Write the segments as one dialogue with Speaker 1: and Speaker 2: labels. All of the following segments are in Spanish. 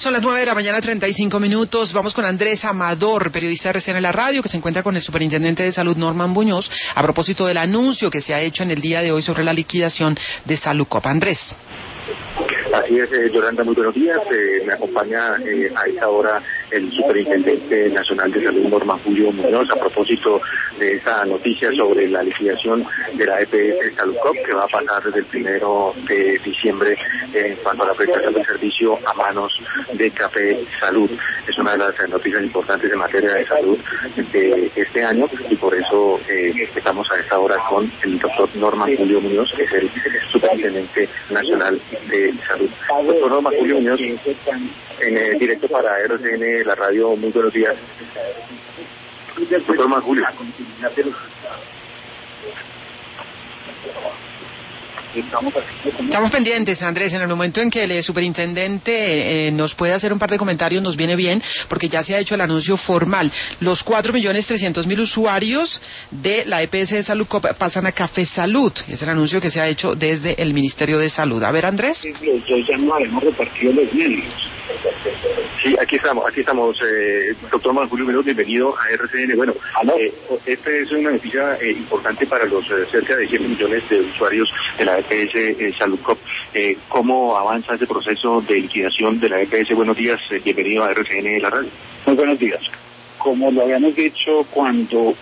Speaker 1: Son las 9 de la mañana, 35 minutos. Vamos con Andrés Amador, periodista de RCN La Radio, que se encuentra con el superintendente de Salud, Norman Muñoz, a propósito del anuncio que se ha hecho en el día de hoy sobre la liquidación de Salucop. Andrés.
Speaker 2: Así es, Yolanda, muy buenos días. Me acompaña a esta hora el Superintendente Nacional de Salud, Norman Julio Muñoz, a propósito de esa noticia sobre la liquidación de la EPS Salucop, que va a pasar desde el 1 de diciembre en cuanto a la prestación del servicio a manos de Café Salud. Es una de las noticias importantes en materia de salud de este año, y por eso estamos a esta hora con el doctor Norman Julio Muñoz, que es el Superintendente Nacional de Salud. Doctor Norman Julio Muñoz, en directo para RCN La Radio, muy buenos días. Doctor Norman Julio.
Speaker 1: Estamos pendientes, Andrés. En el momento en que el superintendente nos pueda hacer un par de comentarios, nos viene bien, porque ya se ha hecho el anuncio formal. Los 4.300.000 usuarios de la EPS de Salucop pasan a Café Salud. Es el anuncio que se ha hecho desde el Ministerio de Salud. A ver, Andrés.
Speaker 3: Los dos ya no hemos repartido los medios.
Speaker 2: Sí, aquí estamos, doctor Norman Julio Muñoz, bienvenido a RCN. Bueno, esta es una noticia importante para los cerca de 7 millones de usuarios de la EPS Salucop. ¿Cómo avanza ese proceso de liquidación de la EPS? Buenos días, bienvenido a RCN La Radio.
Speaker 3: Muy buenos días. Como lo habíamos dicho cuando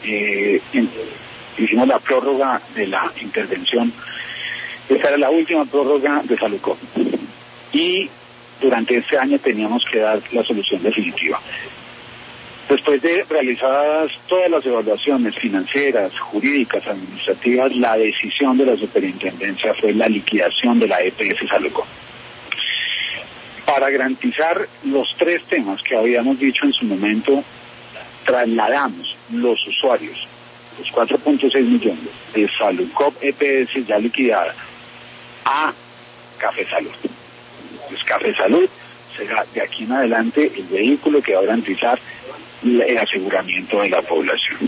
Speaker 3: hicimos la prórroga de la intervención, esta era la última prórroga de Salucop. Y durante este año teníamos que dar la solución definitiva. Después de realizadas todas las evaluaciones financieras, jurídicas, administrativas, la decisión de la superintendencia fue la liquidación de la EPS Salucop. Para garantizar los 3 temas que habíamos dicho en su momento, trasladamos los usuarios, los 4.6 millones de Salucop EPS ya liquidada, a Café Salud. Pues Café Salud será de aquí en adelante el vehículo que va a garantizar el aseguramiento de la población.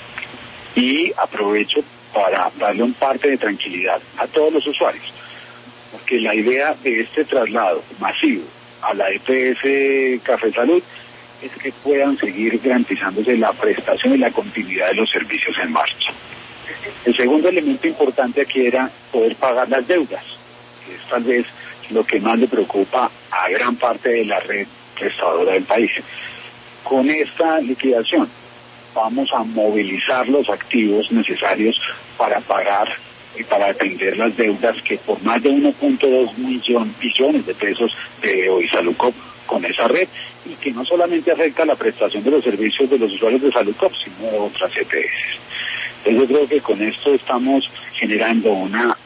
Speaker 3: Y aprovecho para darle un parte de tranquilidad a todos los usuarios, porque la idea de este traslado masivo a la EPS Café Salud es que puedan seguir garantizándose la prestación y la continuidad de los servicios en marcha. El segundo elemento importante aquí era poder pagar las deudas, que es tal vez lo que más le preocupa a gran parte de la red prestadora del país. Con esta liquidación vamos a movilizar los activos necesarios para pagar y para atender las deudas que por más de 1.2 billones de pesos debe hoy Salucop con esa red, y que no solamente afecta la prestación de los servicios de los usuarios de Salucop, sino de otras EPS. Entonces yo creo que con esto estamos generando una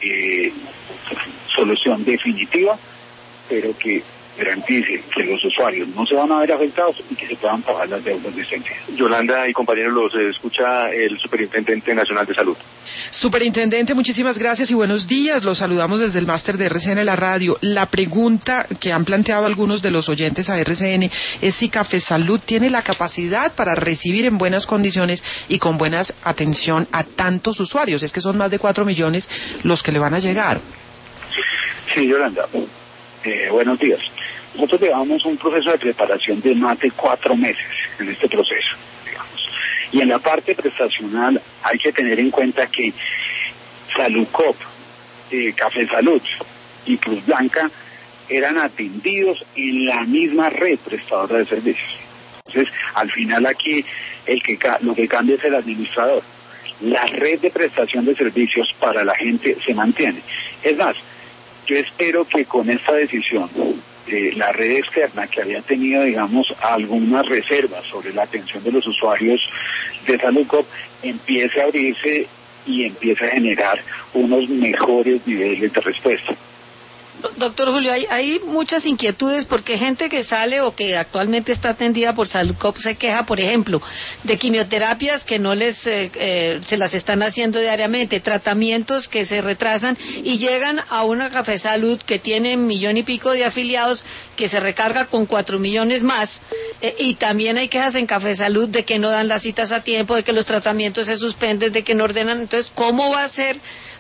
Speaker 3: solución definitiva, pero que garantice que los usuarios no se van a ver afectados y que se puedan pagar las deudas de este año.
Speaker 2: Yolanda y compañeros, los escucha el Superintendente Nacional de Salud.
Speaker 1: Superintendente, muchísimas gracias y buenos días. Los saludamos desde el máster de RCN La Radio. La pregunta que han planteado algunos de los oyentes a RCN es si Café Salud tiene la capacidad para recibir en buenas condiciones y con buena atención a tantos usuarios. Es que son más de 4 millones los que le van a llegar.
Speaker 3: Sí, Yolanda. Buenos días. Nosotros llevamos un proceso de preparación de más de 4 meses en este proceso, digamos. Y en la parte prestacional hay que tener en cuenta que Salucop, Café Salud y Cruz Blanca eran atendidos en la misma red prestadora de servicios. Entonces, al final aquí lo que cambia es el administrador. La red de prestación de servicios para la gente se mantiene. Es más, yo espero que con esta decisión la red externa, que había tenido, digamos, algunas reservas sobre la atención de los usuarios de Salucop, empiece a abrirse y empiece a generar unos mejores niveles de respuesta.
Speaker 4: Doctor Julio, hay muchas inquietudes porque gente que sale o que actualmente está atendida por Salucop se queja, por ejemplo, de quimioterapias que no se las están haciendo diariamente, tratamientos que se retrasan y llegan a una Café Salud que tiene 1 millón y pico de afiliados, que se recarga con 4 millones más, y también hay quejas en Café Salud de que no dan las citas a tiempo, de que los tratamientos se suspenden, de que no ordenan. Entonces, ¿cómo va a ser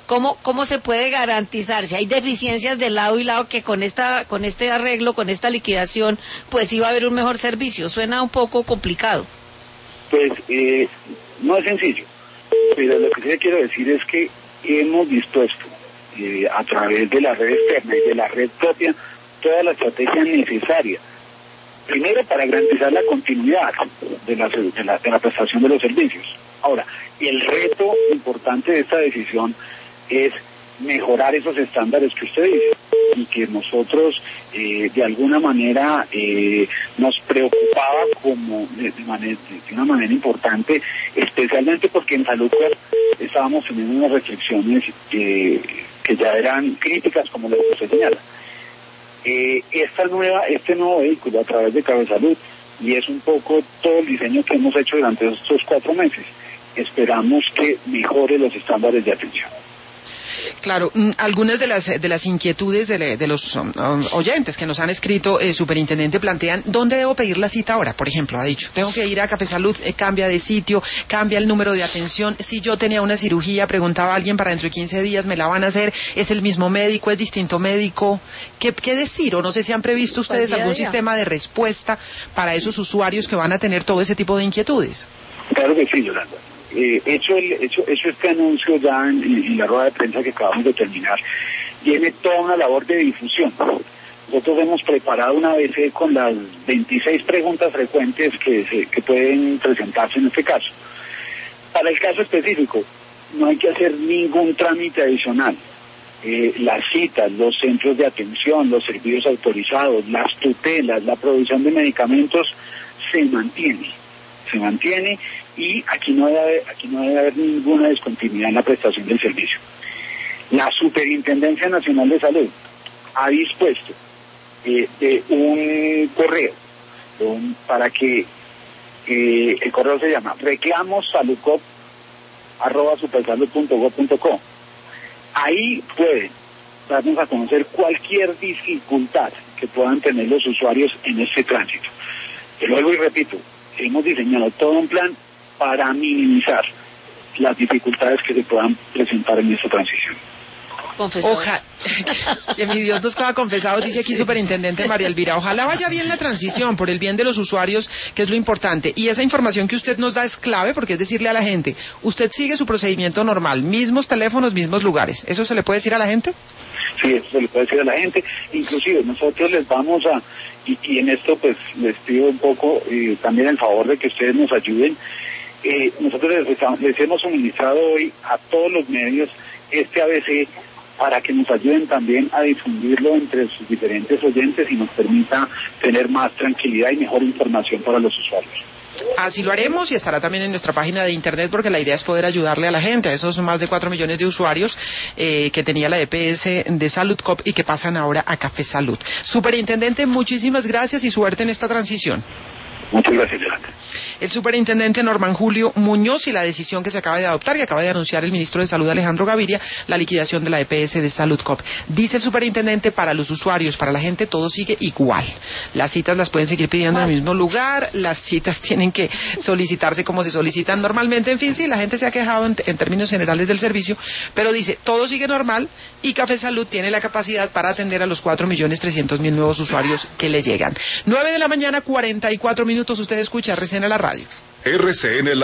Speaker 4: ¿Cómo se puede garantizar? Si hay deficiencias de lado y lado, que con este arreglo, con esta liquidación, pues iba a haber un mejor servicio. Suena un poco complicado.
Speaker 3: Pues no es sencillo, pero lo que sí quiero decir es que hemos dispuesto a través de la red externa y de la red propia toda la estrategia necesaria, primero para garantizar la continuidad de la prestación de los servicios. Ahora, el reto importante de esta decisión es mejorar esos estándares que usted dice, y que nosotros de alguna manera nos preocupaba como de una manera importante, especialmente porque en Salud estábamos teniendo unas restricciones que ya eran críticas, como lo que usted señala. Este nuevo vehículo a través de Cafesalud, y es un poco todo el diseño que hemos hecho durante estos 4 meses, esperamos que mejore los estándares de atención.
Speaker 1: Claro, algunas de las inquietudes de los oyentes que nos han escrito, superintendente, plantean ¿dónde debo pedir la cita ahora? Por ejemplo, ha dicho, tengo que ir a Cafesalud, cambia de sitio, cambia el número de atención. Si yo tenía una cirugía, preguntaba a alguien, para dentro de 15 días me la van a hacer, ¿es el mismo médico, es distinto médico? ¿Qué decir? O no sé si han previsto ustedes algún sistema de respuesta para esos usuarios que van a tener todo ese tipo de inquietudes.
Speaker 3: Claro que sí, Yolanda. Hecho este anuncio ya en la rueda de prensa que acabamos de terminar, viene toda una labor de difusión. Nosotros hemos preparado una ABC con las 26 preguntas frecuentes que pueden presentarse en este caso. Para el caso específico, no hay que hacer ningún trámite adicional. Las citas, los centros de atención, los servicios autorizados, las tutelas, la provisión de medicamentos se mantiene, y aquí no debe haber ninguna discontinuidad en la prestación del servicio. La Superintendencia Nacional de Salud ha dispuesto de un correo para que el correo se llama reclamossaludcop@supersalud.gov.co. Ahí pueden darnos a conocer cualquier dificultad que puedan tener los usuarios en este tránsito. Y luego, y repito, hemos diseñado todo un plan para minimizar las dificultades que se puedan presentar en esta transición.
Speaker 1: Ojalá, que mi Dios nos queda confesado, dice aquí superintendente María Elvira. Ojalá vaya bien la transición, por el bien de los usuarios, que es lo importante. Y esa información que usted nos da es clave, porque es decirle a la gente, usted sigue su procedimiento normal, mismos teléfonos, mismos lugares. ¿Eso se le puede decir a la gente?
Speaker 3: Sí, eso se le puede decir a la gente. Inclusive nosotros les vamos a, y en esto pues les pido un poco también el favor de que ustedes nos ayuden. Nosotros les hemos suministrado hoy a todos los medios este ABC para que nos ayuden también a difundirlo entre sus diferentes oyentes y nos permita tener más tranquilidad y mejor información para los usuarios.
Speaker 1: Así lo haremos, y estará también en nuestra página de internet, porque la idea es poder ayudarle a la gente, a esos más de 4 millones de usuarios que tenía la EPS de Saludcop y que pasan ahora a Cafesalud. Superintendente, muchísimas gracias y suerte en esta transición.
Speaker 3: Muchas gracias, Yolanda.
Speaker 1: El superintendente Norman Julio Muñoz, y la decisión que se acaba de adoptar, que acaba de anunciar el ministro de Salud Alejandro Gaviria, la liquidación de la EPS de Saludcop. Dice el superintendente, para los usuarios, para la gente, todo sigue igual. Las citas las pueden seguir pidiendo en el mismo lugar, las citas tienen que solicitarse como se solicitan normalmente, en fin, sí, la gente se ha quejado en términos generales del servicio, pero dice, todo sigue normal, y Cafesalud tiene la capacidad para atender a los 4.300.000 nuevos usuarios que le llegan. 9 de la mañana, 44 minutos, usted escucha RCN la radio.
Speaker 5: RCN